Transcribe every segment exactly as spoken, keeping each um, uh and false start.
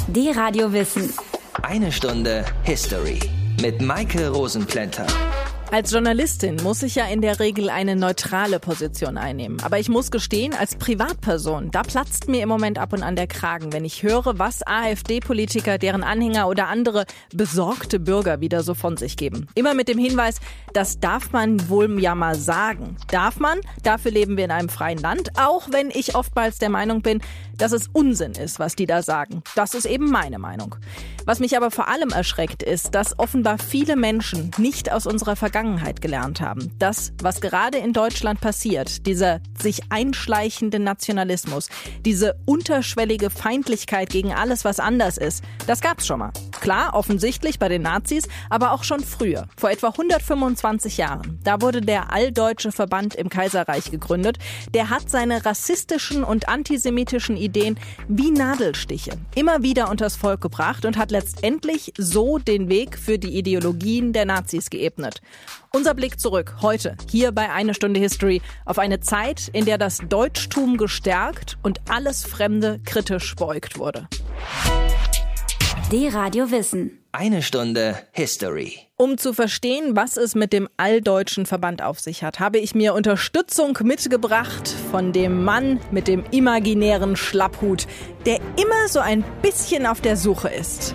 D-Radio Wissen. Eine Stunde History mit Maike Rosenplanter. Als Journalistin muss ich ja in der Regel eine neutrale Position einnehmen. Aber ich muss gestehen, als Privatperson, da platzt mir im Moment ab und an der Kragen, wenn ich höre, was AfD-Politiker, deren Anhänger oder andere besorgte Bürger wieder so von sich geben. Immer mit dem Hinweis, das darf man wohl ja mal sagen. Darf man? Dafür leben wir in einem freien Land, auch wenn ich oftmals der Meinung bin, dass es Unsinn ist, was die da sagen. Das ist eben meine Meinung. Was mich aber vor allem erschreckt, ist, dass offenbar viele Menschen nicht aus unserer Vergangenheit gelernt haben. Das, was gerade in Deutschland passiert, dieser sich einschleichende Nationalismus, diese unterschwellige Feindlichkeit gegen alles, was anders ist, das gab's schon mal. Klar, offensichtlich bei den Nazis, aber auch schon früher, vor etwa hundertfünfundzwanzig Jahren. Da wurde der Alldeutsche Verband im Kaiserreich gegründet. Der hat seine rassistischen und antisemitischen Ideen wie Nadelstiche immer wieder unters Volk gebracht und hat letztendlich so den Weg für die Ideologien der Nazis geebnet. Unser Blick zurück heute, hier bei Eine Stunde History, auf eine Zeit, in der das Deutschtum gestärkt und alles Fremde kritisch beäugt wurde. D-Radio Wissen. Eine Stunde History. Um zu verstehen, was es mit dem Alldeutschen Verband auf sich hat, habe ich mir Unterstützung mitgebracht von dem Mann mit dem imaginären Schlapphut, der immer so ein bisschen auf der Suche ist.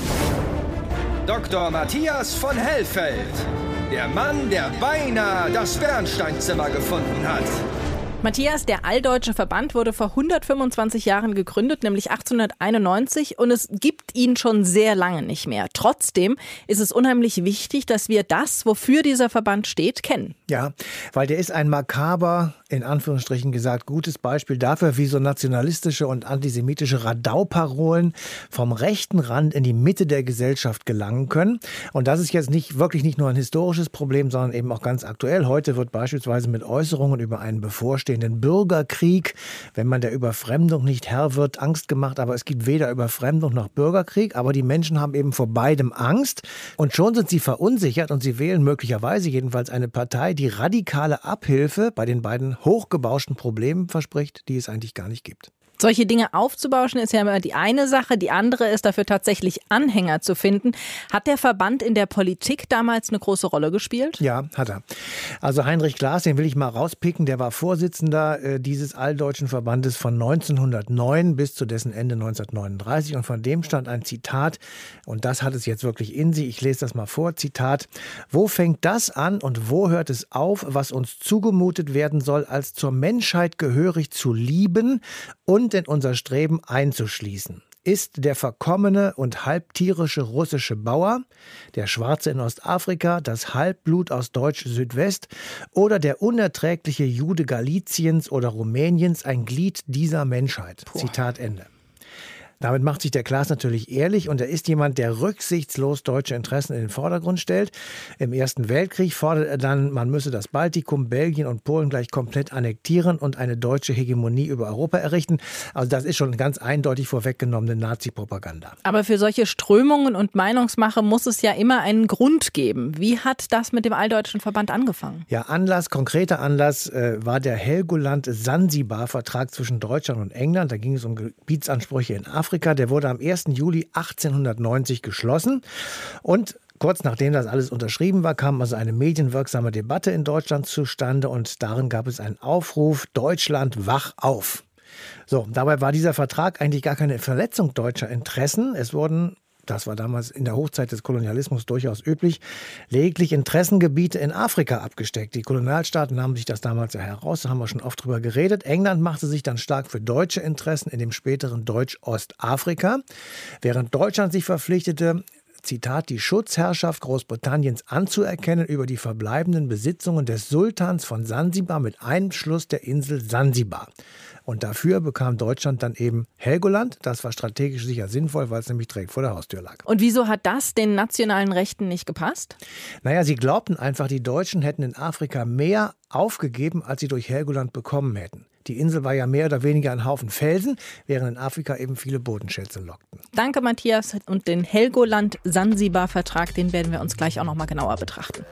Doktor Matthias von Hellfeld, der Mann, der beinahe das Bernsteinzimmer gefunden hat. Matthias, der Alldeutsche Verband wurde vor hundertfünfundzwanzig Jahren gegründet, nämlich achtzehnhunderteinundneunzig, und es gibt ihn schon sehr lange nicht mehr. Trotzdem ist es unheimlich wichtig, dass wir das, wofür dieser Verband steht, kennen. Ja, weil der ist ein makaber, in Anführungsstrichen gesagt, gutes Beispiel dafür, wie so nationalistische und antisemitische Radauparolen vom rechten Rand in die Mitte der Gesellschaft gelangen können. Und das ist jetzt nicht wirklich nicht nur ein historisches Problem, sondern eben auch ganz aktuell. Heute wird beispielsweise mit Äußerungen über einen bevorstehenden Bürgerkrieg, wenn man der Überfremdung nicht Herr wird, Angst gemacht. Aber es gibt weder Überfremdung noch Bürgerkrieg. Aber die Menschen haben eben vor beidem Angst. Und schon sind sie verunsichert und sie wählen möglicherweise jedenfalls eine Partei, die radikale Abhilfe bei den beiden hochgebauschten Problemen verspricht, die es eigentlich gar nicht gibt. Solche Dinge aufzubauschen ist ja immer die eine Sache. Die andere ist, dafür tatsächlich Anhänger zu finden. Hat der Verband in der Politik damals eine große Rolle gespielt? Ja, hat er. Also Heinrich Glas, den will ich mal rauspicken, der war Vorsitzender äh, dieses Alldeutschen Verbandes von neunzehnhundertneun bis zu dessen Ende neunzehnhundertneununddreißig. Und von dem stand ein Zitat, und das hat es jetzt wirklich in sich. Ich lese das mal vor. Zitat: Wo fängt das an und wo hört es auf, was uns zugemutet werden soll, als zur Menschheit gehörig zu lieben und in unser Streben einzuschließen? Ist der verkommene und halbtierische russische Bauer, der Schwarze in Ostafrika, das Halbblut aus Deutsch-Südwest oder der unerträgliche Jude Galiciens oder Rumäniens ein Glied dieser Menschheit? Puh. Zitat Ende. Damit macht sich der Glas natürlich ehrlich, und er ist jemand, der rücksichtslos deutsche Interessen in den Vordergrund stellt. Im Ersten Weltkrieg fordert er dann, man müsse das Baltikum, Belgien und Polen gleich komplett annektieren und eine deutsche Hegemonie über Europa errichten. Also das ist schon ganz eindeutig vorweggenommene Nazi-Propaganda. Aber für solche Strömungen und Meinungsmache muss es ja immer einen Grund geben. Wie hat das mit dem Alldeutschen Verband angefangen? Ja, Anlass, konkreter Anlass äh, war der Helgoland-Sansibar-Vertrag zwischen Deutschland und England. Da ging es um Gebietsansprüche in Afrika. Der wurde am ersten Juli achtzehnhundertneunzig geschlossen, und kurz nachdem das alles unterschrieben war, kam also eine medienwirksame Debatte in Deutschland zustande, und darin gab es einen Aufruf: Deutschland, wach auf. So, dabei war dieser Vertrag eigentlich gar keine Verletzung deutscher Interessen. Es wurden, das war damals in der Hochzeit des Kolonialismus durchaus üblich, lediglich Interessengebiete in Afrika abgesteckt. Die Kolonialstaaten nahmen sich das damals ja heraus, da haben wir schon oft drüber geredet. England machte sich dann stark für deutsche Interessen in dem späteren Deutsch-Ostafrika, während Deutschland sich verpflichtete, Zitat, die Schutzherrschaft Großbritanniens anzuerkennen über die verbleibenden Besitzungen des Sultans von Sansibar mit Einschluss der Insel Sansibar. Und dafür bekam Deutschland dann eben Helgoland. Das war strategisch sicher sinnvoll, weil es nämlich direkt vor der Haustür lag. Und wieso hat das den nationalen Rechten nicht gepasst? Naja, sie glaubten einfach, die Deutschen hätten in Afrika mehr aufgegeben, als sie durch Helgoland bekommen hätten. Die Insel war ja mehr oder weniger ein Haufen Felsen, während in Afrika eben viele Bodenschätze lockten. Danke, Matthias. Und den Helgoland-Sansibar-Vertrag, den werden wir uns gleich auch noch mal genauer betrachten.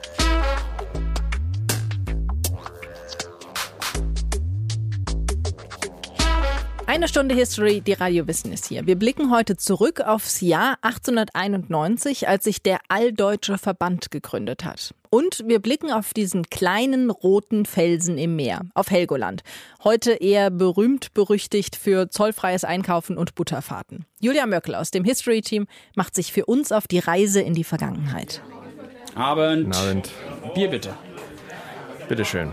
Eine Stunde History, die Radio Wissen ist hier. Wir blicken heute zurück aufs Jahr achtzehnhunderteinundneunzig, als sich der Alldeutsche Verband gegründet hat. Und wir blicken auf diesen kleinen roten Felsen im Meer, auf Helgoland. Heute eher berühmt berüchtigt für zollfreies Einkaufen und Butterfahrten. Julia Möckel aus dem History-Team macht sich für uns auf die Reise in die Vergangenheit. Abend. Abend. Bier bitte. Bitteschön.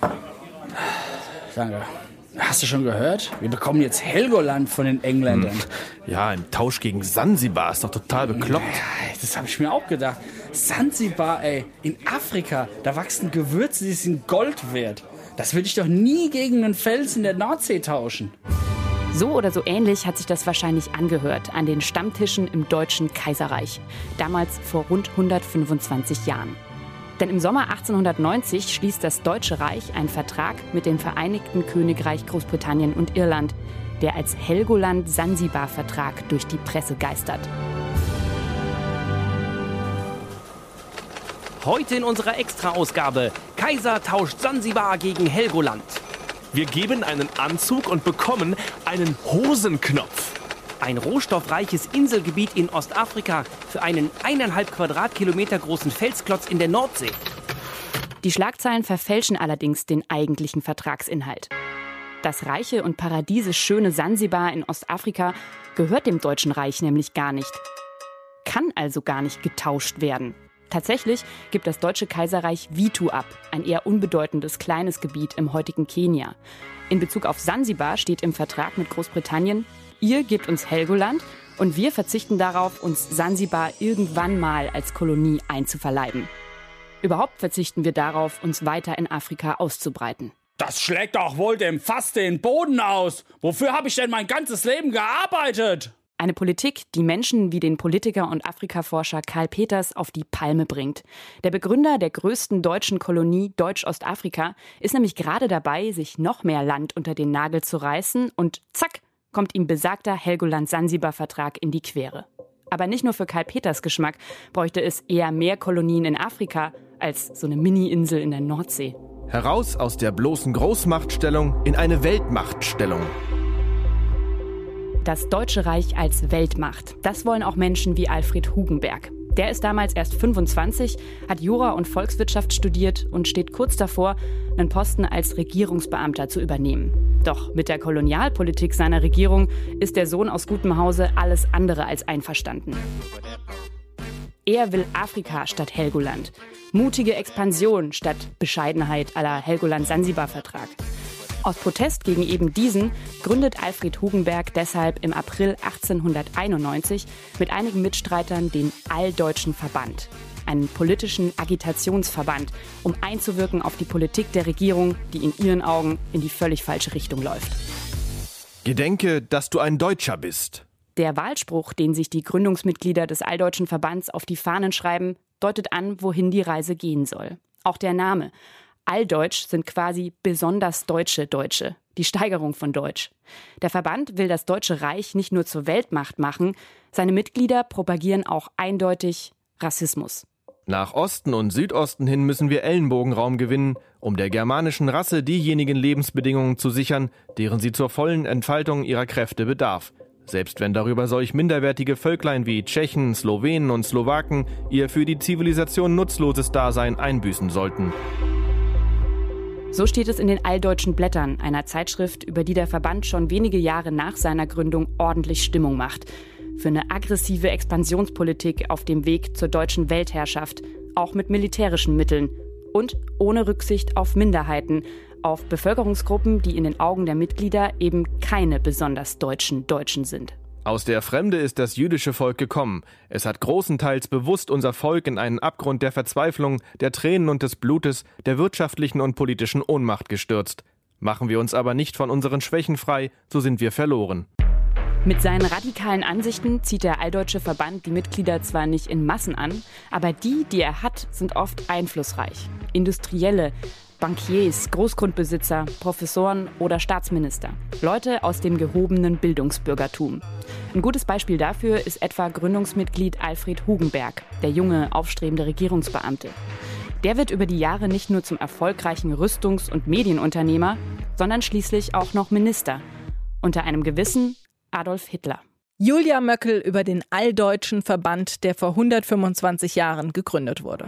Danke. Hast du schon gehört? Wir bekommen jetzt Helgoland von den Engländern. Hm. Ja, im Tausch gegen Sansibar. Ist doch total bekloppt. Ja, das habe ich mir auch gedacht. Sansibar, ey, in Afrika, da wachsen Gewürze, die sind Gold wert. Das würde ich doch nie gegen einen Fels in der Nordsee tauschen. So oder so ähnlich hat sich das wahrscheinlich angehört an den Stammtischen im Deutschen Kaiserreich. Damals vor rund hundertfünfundzwanzig Jahren. Denn im Sommer achtzehnhundertneunzig schließt das Deutsche Reich einen Vertrag mit dem Vereinigten Königreich Großbritannien und Irland, der als Helgoland-Sansibar-Vertrag durch die Presse geistert. Heute in unserer Extra-Ausgabe: Kaiser tauscht Sansibar gegen Helgoland. Wir geben einen Anzug und bekommen einen Hosenknopf. Ein rohstoffreiches Inselgebiet in Ostafrika für einen eineinhalb Quadratkilometer großen Felsklotz in der Nordsee. Die Schlagzeilen verfälschen allerdings den eigentlichen Vertragsinhalt. Das reiche und paradiesisch schöne Sansibar in Ostafrika gehört dem Deutschen Reich nämlich gar nicht. Kann also gar nicht getauscht werden. Tatsächlich gibt das Deutsche Kaiserreich Vitu ab, ein eher unbedeutendes kleines Gebiet im heutigen Kenia. In Bezug auf Sansibar steht im Vertrag mit Großbritannien: Ihr gebt uns Helgoland und wir verzichten darauf, uns Sansibar irgendwann mal als Kolonie einzuverleiben. Überhaupt verzichten wir darauf, uns weiter in Afrika auszubreiten. Das schlägt doch wohl dem Fass den Boden aus. Wofür habe ich denn mein ganzes Leben gearbeitet? Eine Politik, die Menschen wie den Politiker und Afrikaforscher Karl Peters auf die Palme bringt. Der Begründer der größten deutschen Kolonie Deutsch-Ostafrika ist nämlich gerade dabei, sich noch mehr Land unter den Nagel zu reißen und zack, kommt ihm besagter Helgoland-Sansibar-Vertrag in die Quere. Aber nicht nur für Karl Peters Geschmack bräuchte es eher mehr Kolonien in Afrika als so eine Mini-Insel in der Nordsee. Heraus aus der bloßen Großmachtstellung in eine Weltmachtstellung. Das Deutsche Reich als Weltmacht, das wollen auch Menschen wie Alfred Hugenberg. Der ist damals erst fünfundzwanzig, hat Jura und Volkswirtschaft studiert und steht kurz davor, einen Posten als Regierungsbeamter zu übernehmen. Doch mit der Kolonialpolitik seiner Regierung ist der Sohn aus gutem Hause alles andere als einverstanden. Er will Afrika statt Helgoland, mutige Expansion statt Bescheidenheit à la Helgoland-Sansibar-Vertrag. Aus Protest gegen eben diesen gründet Alfred Hugenberg deshalb im April achtzehnhunderteinundneunzig mit einigen Mitstreitern den Alldeutschen Verband, einen politischen Agitationsverband, um einzuwirken auf die Politik der Regierung, die in ihren Augen in die völlig falsche Richtung läuft. Gedenke, dass du ein Deutscher bist. Der Wahlspruch, den sich die Gründungsmitglieder des Alldeutschen Verbands auf die Fahnen schreiben, deutet an, wohin die Reise gehen soll. Auch der Name. Alldeutsch sind quasi besonders deutsche Deutsche, die Steigerung von Deutsch. Der Verband will das Deutsche Reich nicht nur zur Weltmacht machen, seine Mitglieder propagieren auch eindeutig Rassismus. Nach Osten und Südosten hin müssen wir Ellenbogenraum gewinnen, um der germanischen Rasse diejenigen Lebensbedingungen zu sichern, deren sie zur vollen Entfaltung ihrer Kräfte bedarf. Selbst wenn darüber solch minderwertige Völklein wie Tschechen, Slowenen und Slowaken ihr für die Zivilisation nutzloses Dasein einbüßen sollten. So steht es in den Alldeutschen Blättern, einer Zeitschrift, über die der Verband schon wenige Jahre nach seiner Gründung ordentlich Stimmung macht. Für eine aggressive Expansionspolitik auf dem Weg zur deutschen Weltherrschaft, auch mit militärischen Mitteln und ohne Rücksicht auf Minderheiten, auf Bevölkerungsgruppen, die in den Augen der Mitglieder eben keine besonders deutschen Deutschen sind. Aus der Fremde ist das jüdische Volk gekommen. Es hat großenteils bewusst unser Volk in einen Abgrund der Verzweiflung, der Tränen und des Blutes, der wirtschaftlichen und politischen Ohnmacht gestürzt. Machen wir uns aber nicht von unseren Schwächen frei, so sind wir verloren. Mit seinen radikalen Ansichten zieht der Alldeutsche Verband die Mitglieder zwar nicht in Massen an, aber die, die er hat, sind oft einflussreich. Industrielle, Bankiers, Großgrundbesitzer, Professoren oder Staatsminister. Leute aus dem gehobenen Bildungsbürgertum. Ein gutes Beispiel dafür ist etwa Gründungsmitglied Alfred Hugenberg, der junge, aufstrebende Regierungsbeamte. Der wird über die Jahre nicht nur zum erfolgreichen Rüstungs- und Medienunternehmer, sondern schließlich auch noch Minister. Unter einem gewissen Adolf Hitler. Julia Möckel über den Alldeutschen Verband, der vor hundertfünfundzwanzig Jahren gegründet wurde.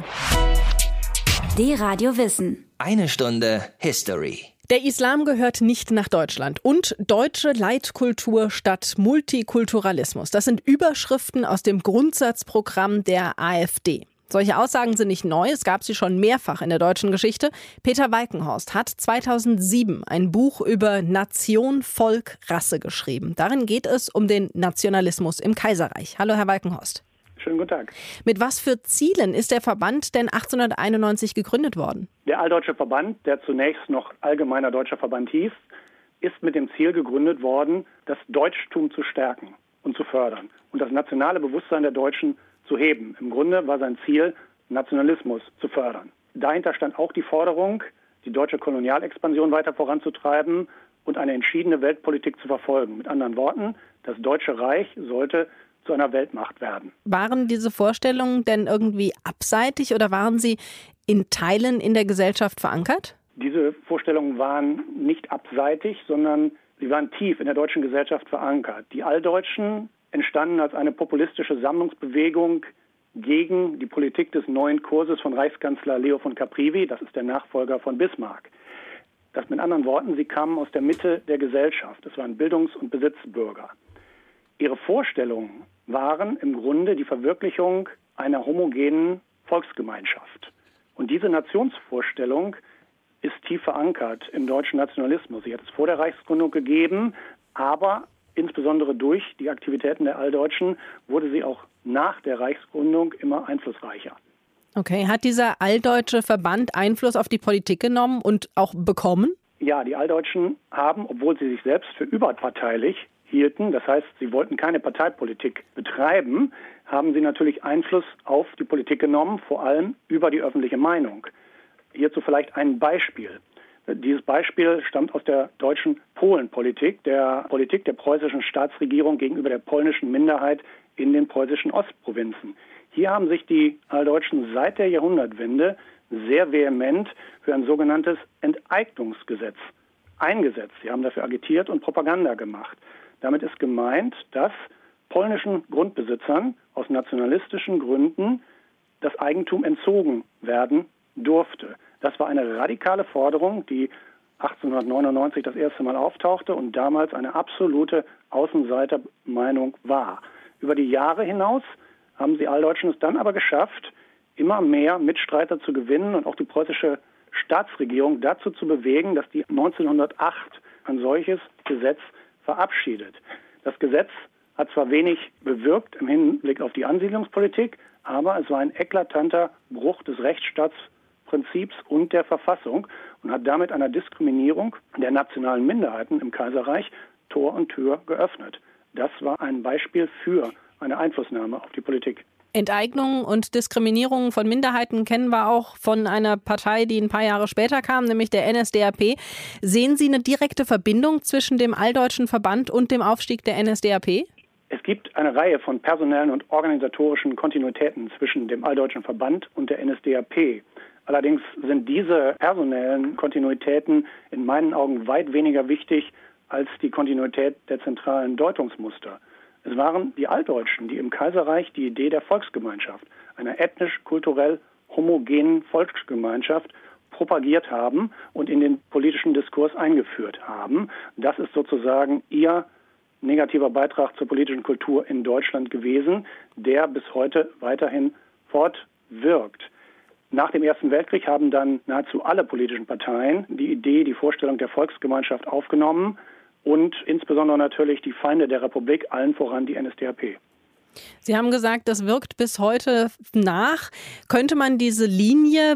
D-Radio Wissen. Eine Stunde History. Der Islam gehört nicht nach Deutschland und deutsche Leitkultur statt Multikulturalismus. Das sind Überschriften aus dem Grundsatzprogramm der AfD. Solche Aussagen sind nicht neu, es gab sie schon mehrfach in der deutschen Geschichte. Peter Walkenhorst hat zweitausendsieben ein Buch über Nation, Volk, Rasse geschrieben. Darin geht es um den Nationalismus im Kaiserreich. Hallo, Herr Walkenhorst. Schönen guten Tag. Mit was für Zielen ist der Verband denn achtzehnhunderteinundneunzig gegründet worden? Der Alldeutsche Verband, der zunächst noch Allgemeiner Deutscher Verband hieß, ist mit dem Ziel gegründet worden, das Deutschtum zu stärken und zu fördern und das nationale Bewusstsein der Deutschen zu heben. Im Grunde war sein Ziel, Nationalismus zu fördern. Dahinter stand auch die Forderung, die deutsche Kolonialexpansion weiter voranzutreiben und eine entschiedene Weltpolitik zu verfolgen. Mit anderen Worten, das Deutsche Reich sollte zu einer Weltmacht werden. Waren diese Vorstellungen denn irgendwie abseitig oder waren sie in Teilen in der Gesellschaft verankert? Diese Vorstellungen waren nicht abseitig, sondern sie waren tief in der deutschen Gesellschaft verankert. Die Alldeutschen entstanden als eine populistische Sammlungsbewegung gegen die Politik des neuen Kurses von Reichskanzler Leo von Caprivi. Das ist der Nachfolger von Bismarck. Das mit anderen Worten, sie kamen aus der Mitte der Gesellschaft. Es waren Bildungs- und Besitzbürger. Ihre Vorstellungen waren im Grunde die Verwirklichung einer homogenen Volksgemeinschaft. Und diese Nationsvorstellung ist tief verankert im deutschen Nationalismus. Sie hat es vor der Reichsgründung gegeben, aber insbesondere durch die Aktivitäten der Alldeutschen wurde sie auch nach der Reichsgründung immer einflussreicher. Okay, hat dieser Alldeutsche Verband Einfluss auf die Politik genommen und auch bekommen? Ja, die Alldeutschen haben, obwohl sie sich selbst für überparteilich hielten, das heißt, sie wollten keine Parteipolitik betreiben, haben sie natürlich Einfluss auf die Politik genommen, vor allem über die öffentliche Meinung. Hierzu vielleicht ein Beispiel. Dieses Beispiel stammt aus der deutschen Polenpolitik, der Politik der preußischen Staatsregierung gegenüber der polnischen Minderheit in den preußischen Ostprovinzen. Hier haben sich die Alldeutschen seit der Jahrhundertwende sehr vehement für ein sogenanntes Enteignungsgesetz eingesetzt. Sie haben dafür agitiert und Propaganda gemacht. Damit ist gemeint, dass polnischen Grundbesitzern aus nationalistischen Gründen das Eigentum entzogen werden durfte. Das war eine radikale Forderung, die achtzehnhundertneunundneunzig das erste Mal auftauchte und damals eine absolute Außenseitermeinung war. Über die Jahre hinaus haben die Alldeutschen es dann aber geschafft, immer mehr Mitstreiter zu gewinnen und auch die preußische Staatsregierung dazu zu bewegen, dass die neunzehnhundertacht ein solches Gesetz verabschiedet. Das Gesetz hat zwar wenig bewirkt im Hinblick auf die Ansiedlungspolitik, aber es war ein eklatanter Bruch des Rechtsstaatsprinzips und der Verfassung und hat damit einer Diskriminierung der nationalen Minderheiten im Kaiserreich Tor und Tür geöffnet. Das war ein Beispiel für eine Einflussnahme auf die Politik. Enteignung und Diskriminierung von Minderheiten kennen wir auch von einer Partei, die ein paar Jahre später kam, nämlich der N S D A P. Sehen Sie eine direkte Verbindung zwischen dem Alldeutschen Verband und dem Aufstieg der N S D A P? Es gibt eine Reihe von personellen und organisatorischen Kontinuitäten zwischen dem Alldeutschen Verband und der N S D A P. Allerdings sind diese personellen Kontinuitäten in meinen Augen weit weniger wichtig als die Kontinuität der zentralen Deutungsmuster. Es waren die Alldeutschen, die im Kaiserreich die Idee der Volksgemeinschaft, einer ethnisch-kulturell homogenen Volksgemeinschaft, propagiert haben und in den politischen Diskurs eingeführt haben. Das ist sozusagen ihr negativer Beitrag zur politischen Kultur in Deutschland gewesen, der bis heute weiterhin fortwirkt. Nach dem Ersten Weltkrieg haben dann nahezu alle politischen Parteien die Idee, die Vorstellung der Volksgemeinschaft aufgenommen und insbesondere natürlich die Feinde der Republik, allen voran die N S D A P. Sie haben gesagt, das wirkt bis heute nach. Könnte man diese Linie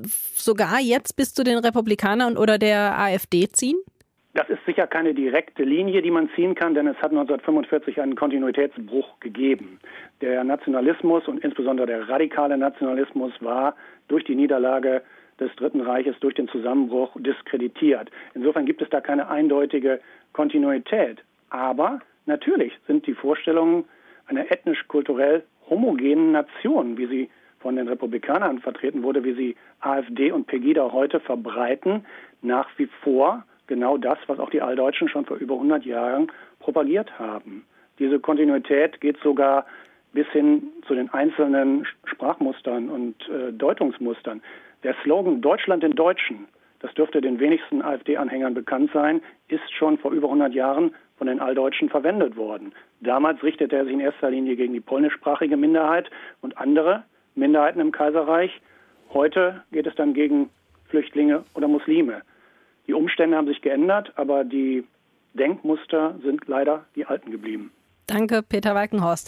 sogar jetzt bis zu den Republikanern oder der AfD ziehen? Das ist sicher keine direkte Linie, die man ziehen kann, denn es hat neunzehnhundertfünfundvierzig einen Kontinuitätsbruch gegeben. Der Nationalismus und insbesondere der radikale Nationalismus war durch die Niederlage des Dritten Reiches, durch den Zusammenbruch diskreditiert. Insofern gibt es da keine eindeutige Kontinuität. Aber natürlich sind die Vorstellungen einer ethnisch-kulturell homogenen Nation, wie sie von den Republikanern vertreten wurde, wie sie AfD und Pegida heute verbreiten, nach wie vor genau das, was auch die Alldeutschen schon vor über hundert Jahren propagiert haben. Diese Kontinuität geht sogar bis hin zu den einzelnen Sprachmustern und äh, Deutungsmustern. Der Slogan Deutschland den Deutschen, das dürfte den wenigsten AfD-Anhängern bekannt sein, ist schon vor über hundert Jahren von den Alldeutschen verwendet worden. Damals richtete er sich in erster Linie gegen die polnischsprachige Minderheit und andere Minderheiten im Kaiserreich. Heute geht es dann gegen Flüchtlinge oder Muslime. Die Umstände haben sich geändert, aber die Denkmuster sind leider die alten geblieben. Danke, Peter Walkenhorst.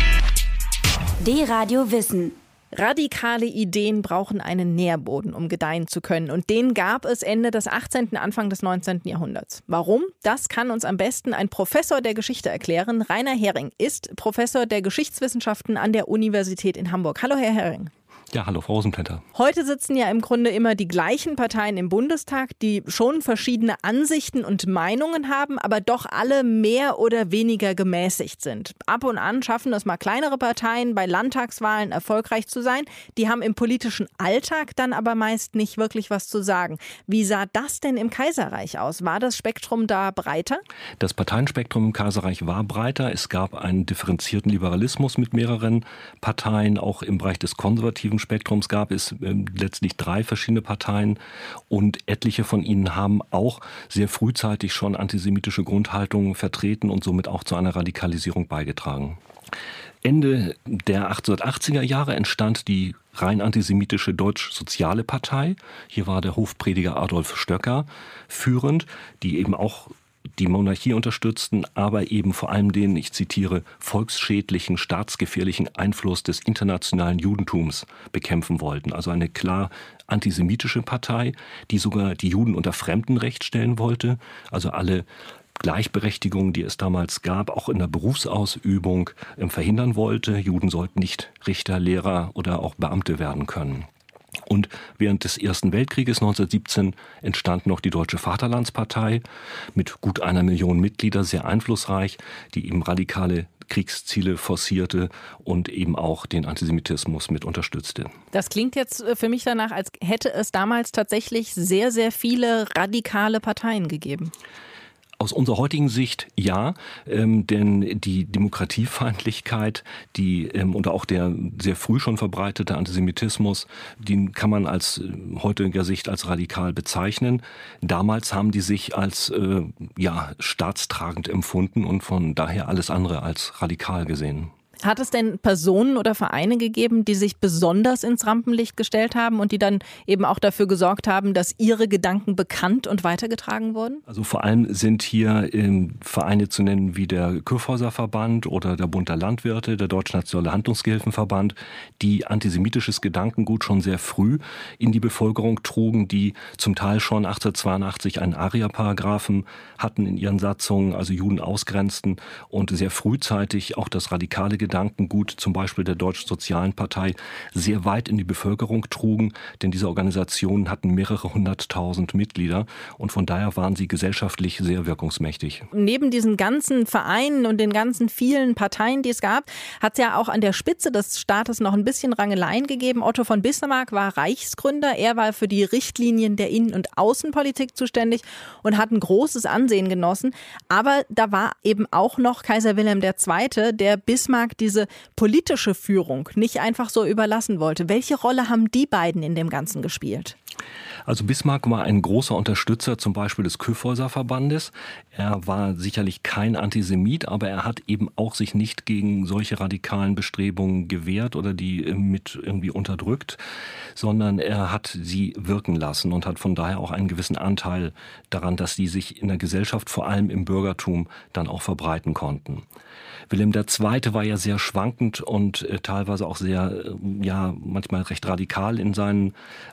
D-Radio Wissen. Radikale Ideen brauchen einen Nährboden, um gedeihen zu können. Und den gab es Ende des achtzehnten, Anfang des neunzehnten Jahrhunderts. Warum? Das kann uns am besten ein Professor der Geschichte erklären. Rainer Hering ist Professor der Geschichtswissenschaften an der Universität in Hamburg. Hallo, Herr Hering. Ja, hallo, Frau Rosenplanter. Heute sitzen ja im Grunde immer die gleichen Parteien im Bundestag, die schon verschiedene Ansichten und Meinungen haben, aber doch alle mehr oder weniger gemäßigt sind. Ab und an schaffen es mal kleinere Parteien, bei Landtagswahlen erfolgreich zu sein. Die haben im politischen Alltag dann aber meist nicht wirklich was zu sagen. Wie sah das denn im Kaiserreich aus? War das Spektrum da breiter? Das Parteienspektrum im Kaiserreich war breiter. Es gab einen differenzierten Liberalismus mit mehreren Parteien. Auch im Bereich des konservativen Spektrums gab es äh, letztlich drei verschiedene Parteien und etliche von ihnen haben auch sehr frühzeitig schon antisemitische Grundhaltungen vertreten und somit auch zu einer Radikalisierung beigetragen. Ende der achtzehnhundertachtziger Jahre entstand die rein antisemitische Deutsch-Soziale Partei. Hier war der Hofprediger Adolf Stöcker führend, die eben auch die Monarchie unterstützten, aber eben vor allem den, ich zitiere, volksschädlichen, staatsgefährlichen Einfluss des internationalen Judentums bekämpfen wollten. Also eine klar antisemitische Partei, die sogar die Juden unter Fremdenrecht stellen wollte. Also alle Gleichberechtigung, die es damals gab, auch in der Berufsausübung verhindern wollte. Juden sollten nicht Richter, Lehrer oder auch Beamte werden können. Und während des Ersten Weltkrieges neunzehnhundertsiebzehn entstand noch die Deutsche Vaterlandspartei mit gut einer Million Mitglieder, sehr einflussreich, die eben radikale Kriegsziele forcierte und eben auch den Antisemitismus mit unterstützte. Das klingt jetzt für mich danach, als hätte es damals tatsächlich sehr, sehr viele radikale Parteien gegeben. Aus unserer heutigen Sicht ja, ähm, denn die Demokratiefeindlichkeit, die ähm, und auch der sehr früh schon verbreitete Antisemitismus, den kann man aus äh, heutiger Sicht als radikal bezeichnen. Damals haben die sich als äh, ja staatstragend empfunden und von daher alles andere als radikal gesehen. Hat es denn Personen oder Vereine gegeben, die sich besonders ins Rampenlicht gestellt haben und die dann eben auch dafür gesorgt haben, dass ihre Gedanken bekannt und weitergetragen wurden? Also vor allem sind hier ähm, Vereine zu nennen wie der Kyffhäuser-Verband oder der Bund der Landwirte, der Deutsch-Nationale Handlungsgehilfenverband, die antisemitisches Gedankengut schon sehr früh in die Bevölkerung trugen, die zum Teil schon achtzehnhundertzweiundachtzig einen Aria-Paragraphen hatten in ihren Satzungen, also Juden ausgrenzten und sehr frühzeitig auch das radikale Gedankengut, zum Beispiel der Deutsch-Sozialen Partei, sehr weit in die Bevölkerung trugen, denn diese Organisationen hatten mehrere hunderttausend Mitglieder und von daher waren sie gesellschaftlich sehr wirkungsmächtig. Neben diesen ganzen Vereinen und den ganzen vielen Parteien, die es gab, hat es ja auch an der Spitze des Staates noch ein bisschen Rangeleien gegeben. Otto von Bismarck war Reichsgründer, er war für die Richtlinien der Innen- und Außenpolitik zuständig und hat ein großes Ansehen genossen. Aber da war eben auch noch Kaiser Wilhelm der Zweite, der Bismarck diese politische Führung nicht einfach so überlassen wollte. Welche Rolle haben die beiden in dem Ganzen gespielt? Also Bismarck war ein großer Unterstützer zum Beispiel des Kyffhäuser-Verbandes. Er war sicherlich kein Antisemit, aber er hat eben auch sich nicht gegen solche radikalen Bestrebungen gewehrt oder die mit irgendwie unterdrückt, sondern er hat sie wirken lassen und hat von daher auch einen gewissen Anteil daran, dass die sich in der Gesellschaft, vor allem im Bürgertum, dann auch verbreiten konnten. Wilhelm der Zweite war ja sehr schwankend und äh, teilweise auch sehr, äh, ja, manchmal recht radikal in seinen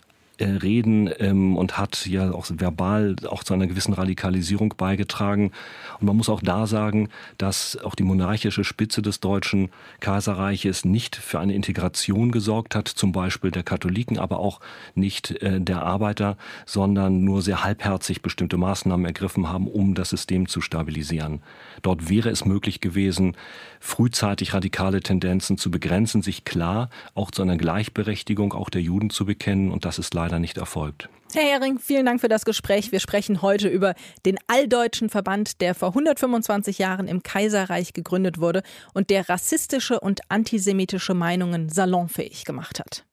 reden ähm, und hat ja auch verbal auch zu einer gewissen Radikalisierung beigetragen. Und man muss auch da sagen, dass auch die monarchische Spitze des Deutschen Kaiserreiches nicht für eine Integration gesorgt hat, zum Beispiel der Katholiken, aber auch nicht äh, der Arbeiter, sondern nur sehr halbherzig bestimmte Maßnahmen ergriffen haben, um das System zu stabilisieren. Dort wäre es möglich gewesen, frühzeitig radikale Tendenzen zu begrenzen, sich klar auch zu einer Gleichberechtigung auch der Juden zu bekennen, und das ist leider leider nicht erfolgt. Herr Hering, vielen Dank für das Gespräch. Wir sprechen heute über den Alldeutschen Verband, der vor hundertfünfundzwanzig Jahren im Kaiserreich gegründet wurde und der rassistische und antisemitische Meinungen salonfähig gemacht hat.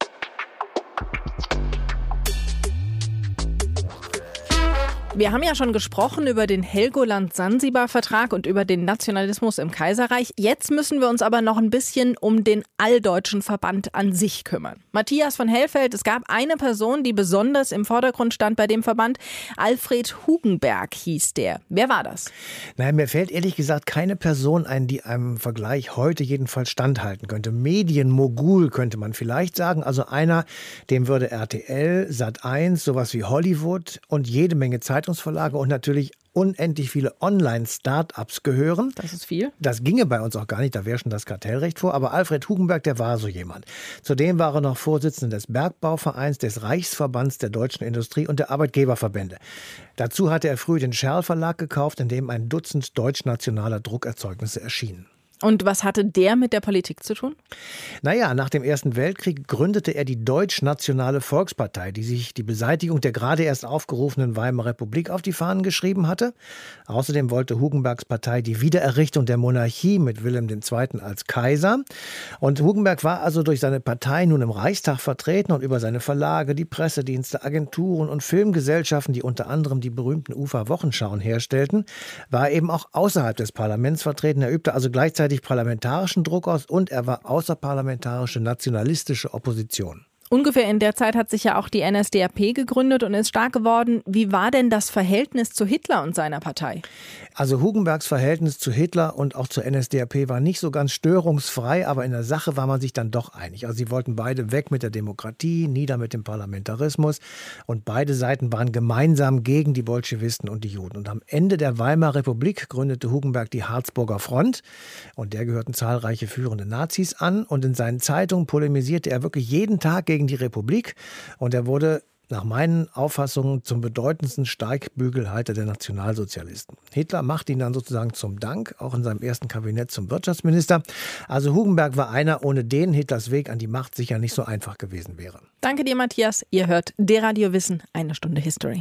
Wir haben ja schon gesprochen über den Helgoland-Sansibar-Vertrag und über den Nationalismus im Kaiserreich. Jetzt müssen wir uns aber noch ein bisschen um den Alldeutschen Verband an sich kümmern. Matthias von Hellfeld, es gab eine Person, die besonders im Vordergrund stand bei dem Verband. Alfred Hugenberg hieß der. Wer war das? Naja, mir fällt ehrlich gesagt keine Person ein, die einem Vergleich heute jedenfalls standhalten könnte. Medienmogul könnte man vielleicht sagen. Also einer, dem würde R T L, Sat eins, sowas wie Hollywood und jede Menge Zeitungsverlage und natürlich unendlich viele Online-Start-ups gehören. Das ist viel. Das ginge bei uns auch gar nicht, da wäre schon das Kartellrecht vor. Aber Alfred Hugenberg, der war so jemand. Zudem war er noch Vorsitzender des Bergbauvereins, des Reichsverbands der deutschen Industrie und der Arbeitgeberverbände. Dazu hatte er früh den Scherl-Verlag gekauft, in dem ein Dutzend deutschnationaler Druckerzeugnisse erschienen. Und was hatte der mit der Politik zu tun? Naja, nach dem Ersten Weltkrieg gründete er die Deutsch-Nationale Volkspartei, die sich die Beseitigung der gerade erst aufgerufenen Weimarer Republik auf die Fahnen geschrieben hatte. Außerdem wollte Hugenbergs Partei die Wiedererrichtung der Monarchie mit Wilhelm der Zweite als Kaiser. Und Hugenberg war also durch seine Partei nun im Reichstag vertreten und über seine Verlage, die Pressedienste, Agenturen und Filmgesellschaften, die unter anderem die berühmten Ufer-Wochenschauen herstellten, war eben auch außerhalb des Parlaments vertreten. Er übte also gleichzeitig parlamentarischen Druck aus und er war außerparlamentarische nationalistische Opposition. Ungefähr in der Zeit hat sich ja auch die N S D A P gegründet und ist stark geworden. Wie war denn das Verhältnis zu Hitler und seiner Partei? Also Hugenbergs Verhältnis zu Hitler und auch zur N S D A P war nicht so ganz störungsfrei, aber in der Sache war man sich dann doch einig. Also sie wollten beide weg mit der Demokratie, nieder mit dem Parlamentarismus und beide Seiten waren gemeinsam gegen die Bolschewisten und die Juden. Und am Ende der Weimarer Republik gründete Hugenberg die Harzburger Front und der gehörten zahlreiche führende Nazis an und in seinen Zeitungen polemisierte er wirklich jeden Tag gegen die Republik und er wurde nach meinen Auffassungen zum bedeutendsten Steigbügelhalter der Nationalsozialisten. Hitler machte ihn dann sozusagen zum Dank, auch in seinem ersten Kabinett zum Wirtschaftsminister. Also Hugenberg war einer, ohne den Hitlers Weg an die Macht sicher nicht so einfach gewesen wäre. Danke dir, Matthias. Ihr hört D-Radio Wissen, eine Stunde History.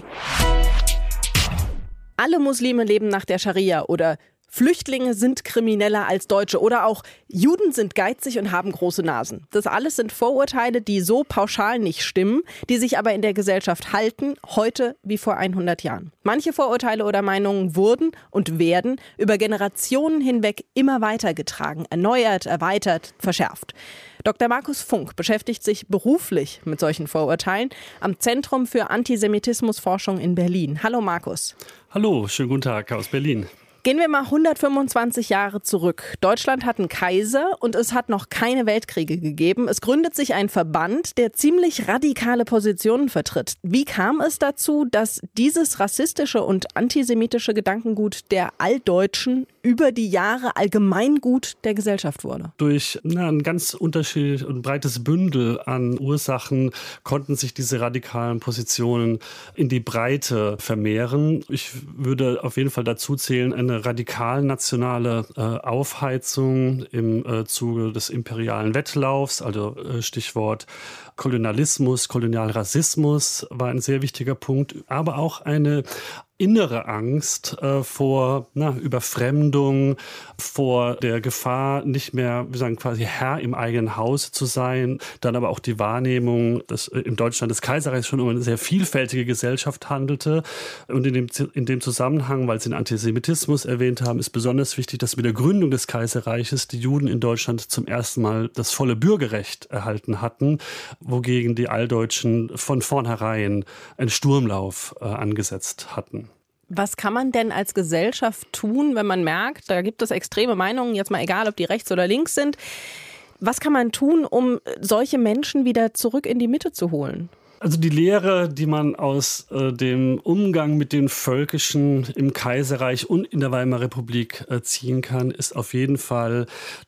Alle Muslime leben nach der Scharia oder Flüchtlinge sind krimineller als Deutsche oder auch Juden sind geizig und haben große Nasen. Das alles sind Vorurteile, die so pauschal nicht stimmen, die sich aber in der Gesellschaft halten, heute wie vor hundert Jahren. Manche Vorurteile oder Meinungen wurden und werden über Generationen hinweg immer weitergetragen, erneuert, erweitert, verschärft. Doktor Markus Funk beschäftigt sich beruflich mit solchen Vorurteilen am Zentrum für Antisemitismusforschung in Berlin. Hallo Markus. Hallo, schönen guten Tag aus Berlin. Gehen wir mal hundertfünfundzwanzig Jahre zurück. Deutschland hat einen Kaiser und es hat noch keine Weltkriege gegeben. Es gründet sich ein Verband, der ziemlich radikale Positionen vertritt. Wie kam es dazu, dass dieses rassistische und antisemitische Gedankengut der Alldeutschen über die Jahre Allgemeingut der Gesellschaft wurde? Durch na, ein ganz unterschiedliches und breites Bündel an Ursachen konnten sich diese radikalen Positionen in die Breite vermehren. Ich würde auf jeden Fall dazu zählen, eine radikal nationale äh, Aufheizung im äh, Zuge des imperialen Wettlaufs, also äh, Stichwort Kolonialismus, Kolonialrassismus war ein sehr wichtiger Punkt, aber auch eine innere Angst äh, vor na, Überfremdung, vor der Gefahr, nicht mehr, wir sagen quasi Herr im eigenen Haus zu sein. Dann aber auch die Wahrnehmung, dass äh, in Deutschland des Kaiserreichs schon um eine sehr vielfältige Gesellschaft handelte. Und in dem, in dem Zusammenhang, weil Sie den Antisemitismus erwähnt haben, ist besonders wichtig, dass mit der Gründung des Kaiserreiches die Juden in Deutschland zum ersten Mal das volle Bürgerrecht erhalten hatten, wogegen die Alldeutschen von vornherein einen Sturmlauf äh, angesetzt hatten. Was kann man denn als Gesellschaft tun, wenn man merkt, da gibt es extreme Meinungen, jetzt mal egal, ob die rechts oder links sind. Was kann man tun, um solche Menschen wieder zurück in die Mitte zu holen? Also die Lehre, die man aus äh, dem Umgang mit den Völkischen im Kaiserreich und in der Weimarer Republik äh, ziehen kann, ist auf jeden Fall,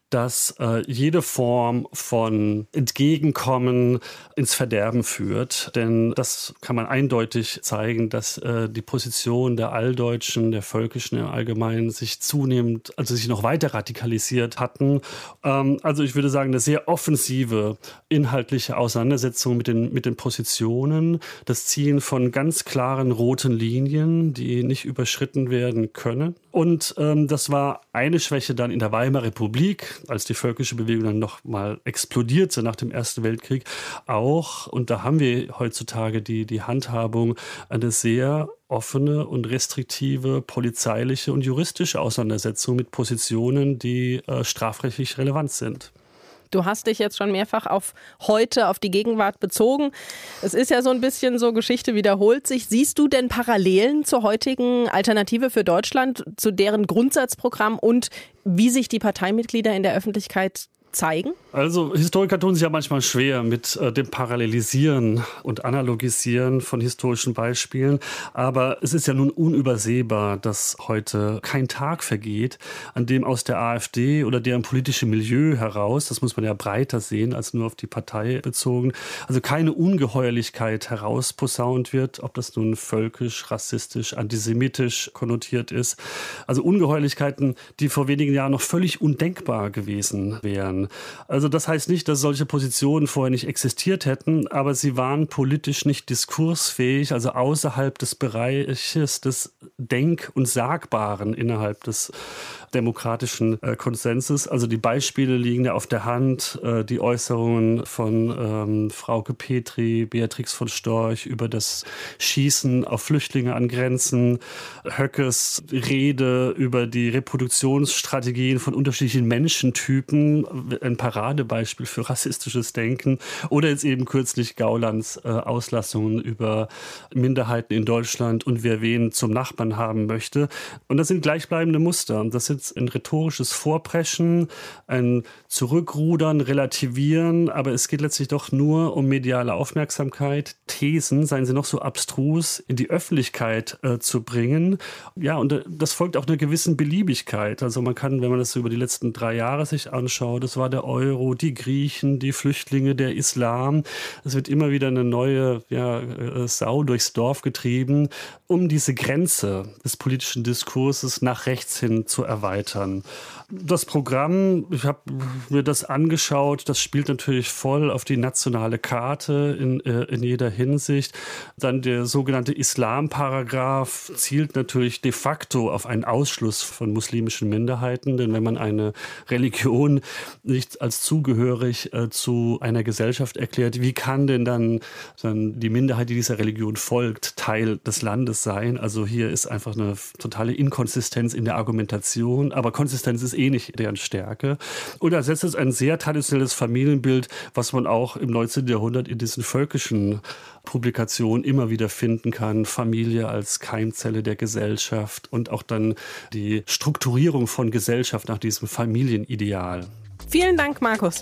dass äh, jede Form von Entgegenkommen ins Verderben führt. Denn das kann man eindeutig zeigen, dass äh, die Position der Alldeutschen, der Völkischen im Allgemeinen sich zunehmend, also sich noch weiter radikalisiert hatten. Ähm, also ich würde sagen, eine sehr offensive inhaltliche Auseinandersetzung mit den, mit den Positionen, das Ziehen von ganz klaren roten Linien, die nicht überschritten werden können. Und ähm, das war eine Schwäche dann in der Weimarer Republik, als die völkische Bewegung dann noch mal explodierte nach dem Ersten Weltkrieg, auch, und da haben wir heutzutage die, die Handhabung, eine sehr offene und restriktive polizeiliche und juristische Auseinandersetzung mit Positionen, die äh, strafrechtlich relevant sind. Du hast dich jetzt schon mehrfach auf heute, auf die Gegenwart bezogen. Es ist ja so ein bisschen so, Geschichte wiederholt sich. Siehst du denn Parallelen zur heutigen Alternative für Deutschland, zu deren Grundsatzprogramm und wie sich die Parteimitglieder in der Öffentlichkeit zeigen? Also Historiker tun sich ja manchmal schwer mit äh, dem Parallelisieren und Analogisieren von historischen Beispielen. Aber es ist ja nun unübersehbar, dass heute kein Tag vergeht, an dem aus der AfD oder deren politischem Milieu heraus, das muss man ja breiter sehen als nur auf die Partei bezogen, also keine Ungeheuerlichkeit herausposaunt wird, ob das nun völkisch, rassistisch, antisemitisch konnotiert ist. Also Ungeheuerlichkeiten, die vor wenigen Jahren noch völlig undenkbar gewesen wären. Also das heißt nicht, dass solche Positionen vorher nicht existiert hätten, aber sie waren politisch nicht diskursfähig, also außerhalb des Bereiches des Denk- und Sagbaren innerhalb des demokratischen äh, Konsenses. Also die Beispiele liegen ja auf der Hand, äh, die Äußerungen von ähm, Frauke Petri, Beatrix von Storch über das Schießen auf Flüchtlinge an Grenzen, Höckes Rede über die Reproduktionsstrategien von unterschiedlichen Menschentypen, ein Paradebeispiel für rassistisches Denken, oder jetzt eben kürzlich Gaulands äh, Auslassungen über Minderheiten in Deutschland und wer wen zum Nachbarn haben möchte. Und das sind gleichbleibende Muster. Das sind ein rhetorisches Vorpreschen, ein Zurückrudern, Relativieren, aber es geht letztlich doch nur um mediale Aufmerksamkeit, Thesen, seien sie noch so abstrus, in die Öffentlichkeit äh, zu bringen. Ja, und äh, das folgt auch einer gewissen Beliebigkeit. Also man kann, wenn man das über die letzten drei Jahre sich anschaut, das war der Euro, die Griechen, die Flüchtlinge, der Islam. Es wird immer wieder eine neue ja, äh, Sau durchs Dorf getrieben, um diese Grenze des politischen Diskurses nach rechts hin zu erweitern. Das Programm, ich habe mir das angeschaut, das spielt natürlich voll auf die nationale Karte in, äh, in jeder Hinsicht. Dann der sogenannte Islam-Paragraph zielt natürlich de facto auf einen Ausschluss von muslimischen Minderheiten, denn wenn man eine Religion nicht als zugehörig äh, zu einer Gesellschaft erklärt, wie kann denn dann, dann die Minderheit, die dieser Religion folgt, Teil des Landes sein? Also hier ist einfach eine totale Inkonsistenz in der Argumentation. Aber Konsistenz ist eh nicht deren Stärke. Und er setzt es ein sehr traditionelles Familienbild, was man auch im neunzehnten Jahrhundert in diesen völkischen Publikationen immer wieder finden kann. Familie als Keimzelle der Gesellschaft und auch dann die Strukturierung von Gesellschaft nach diesem Familienideal. Vielen Dank, Markus.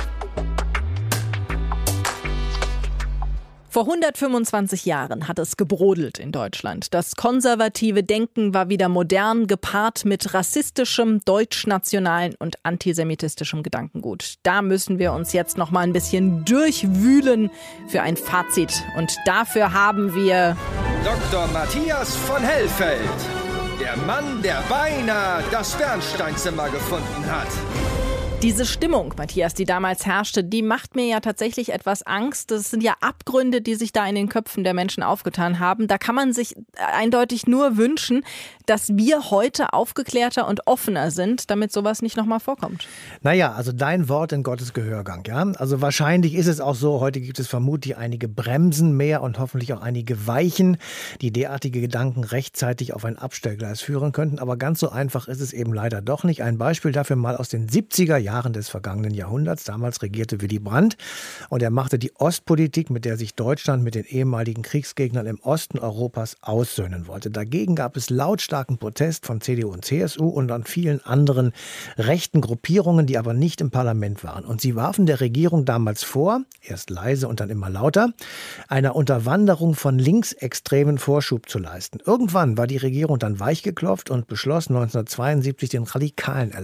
Vor hundertfünfundzwanzig Jahren hat es gebrodelt in Deutschland. Das konservative Denken war wieder modern, gepaart mit rassistischem, deutschnationalen und antisemitistischem Gedankengut. Da müssen wir uns jetzt noch mal ein bisschen durchwühlen für ein Fazit. Und dafür haben wir Doktor Matthias von Hellfeld, der Mann, der beinahe das Bernsteinzimmer gefunden hat. Diese Stimmung, Matthias, die damals herrschte, die macht mir ja tatsächlich etwas Angst. Das sind ja Abgründe, die sich da in den Köpfen der Menschen aufgetan haben. Da kann man sich eindeutig nur wünschen, dass wir heute aufgeklärter und offener sind, damit sowas nicht nochmal vorkommt. Naja, also dein Wort in Gottes Gehörgang. Ja? Also wahrscheinlich ist es auch so, heute gibt es vermutlich einige Bremsen mehr und hoffentlich auch einige Weichen, die derartige Gedanken rechtzeitig auf ein Abstellgleis führen könnten. Aber ganz so einfach ist es eben leider doch nicht. Ein Beispiel dafür mal aus den siebziger Jahren. Jahren des vergangenen Jahrhunderts. Damals regierte Willy Brandt und er machte die Ostpolitik, mit der sich Deutschland mit den ehemaligen Kriegsgegnern im Osten Europas aussöhnen wollte. Dagegen gab es lautstarken Protest von C D U und C S U und an vielen anderen rechten Gruppierungen, die aber nicht im Parlament waren. Und sie warfen der Regierung damals vor, erst leise und dann immer lauter, einer Unterwanderung von linksextremen Vorschub zu leisten. Irgendwann war die Regierung dann weichgeklopft und beschloss neunzehnhundertzweiundsiebzig den radikalen Erlass.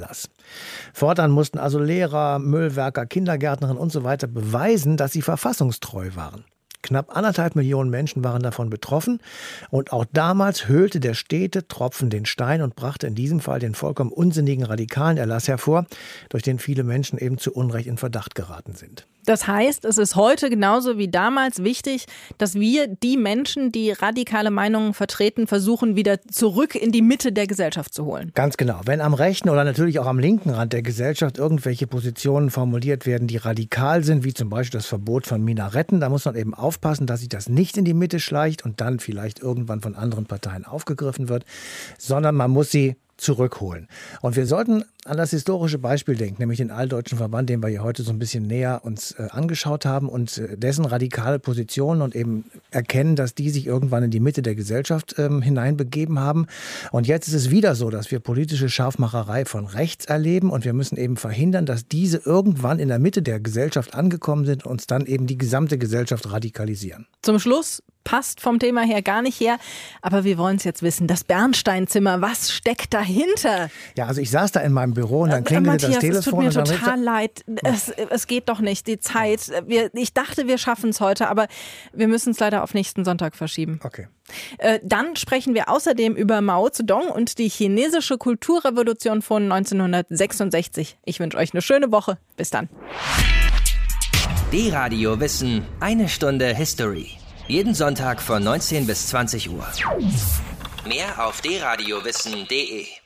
Fortan mussten also Lehrer, Müllwerker, Kindergärtnerinnen und so weiter beweisen, dass sie verfassungstreu waren. Knapp anderthalb Millionen Menschen waren davon betroffen. Und auch damals höhlte der stete Tropfen den Stein und brachte in diesem Fall den vollkommen unsinnigen radikalen Erlass hervor, durch den viele Menschen eben zu Unrecht in Verdacht geraten sind. Das heißt, es ist heute genauso wie damals wichtig, dass wir die Menschen, die radikale Meinungen vertreten, versuchen, wieder zurück in die Mitte der Gesellschaft zu holen. Ganz genau. Wenn am rechten oder natürlich auch am linken Rand der Gesellschaft irgendwelche Positionen formuliert werden, die radikal sind, wie zum Beispiel das Verbot von Minaretten, da muss man eben aufpassen, dass sich das nicht in die Mitte schleicht und dann vielleicht irgendwann von anderen Parteien aufgegriffen wird, sondern man muss sie zurückholen. Und wir sollten an das historische Beispiel denken, nämlich den Alldeutschen Verband, den wir hier heute so ein bisschen näher uns äh, angeschaut haben und äh, dessen radikale Positionen und eben erkennen, dass die sich irgendwann in die Mitte der Gesellschaft ähm, hineinbegeben haben. Und jetzt ist es wieder so, dass wir politische Scharfmacherei von rechts erleben und wir müssen eben verhindern, dass diese irgendwann in der Mitte der Gesellschaft angekommen sind und uns dann eben die gesamte Gesellschaft radikalisieren. Zum Schluss passt vom Thema her gar nicht her, aber wir wollen es jetzt wissen. Das Bernsteinzimmer, was steckt dahinter? Ja, also ich saß da in meinem Büro und dann klingelte äh, Matthias, das Telefon. Es tut mir und total leid. Es, es geht doch nicht, die Zeit. Wir, ich dachte, wir schaffen es heute, aber wir müssen es leider auf nächsten Sonntag verschieben. Okay. Äh, dann sprechen wir außerdem über Mao Zedong und die chinesische Kulturrevolution von neunzehnhundertsechsundsechzig. Ich wünsche euch eine schöne Woche. Bis dann. D-Radio Wissen, eine Stunde History. Jeden Sonntag von neunzehn bis zwanzig Uhr. Mehr auf d radio wissen punkt de.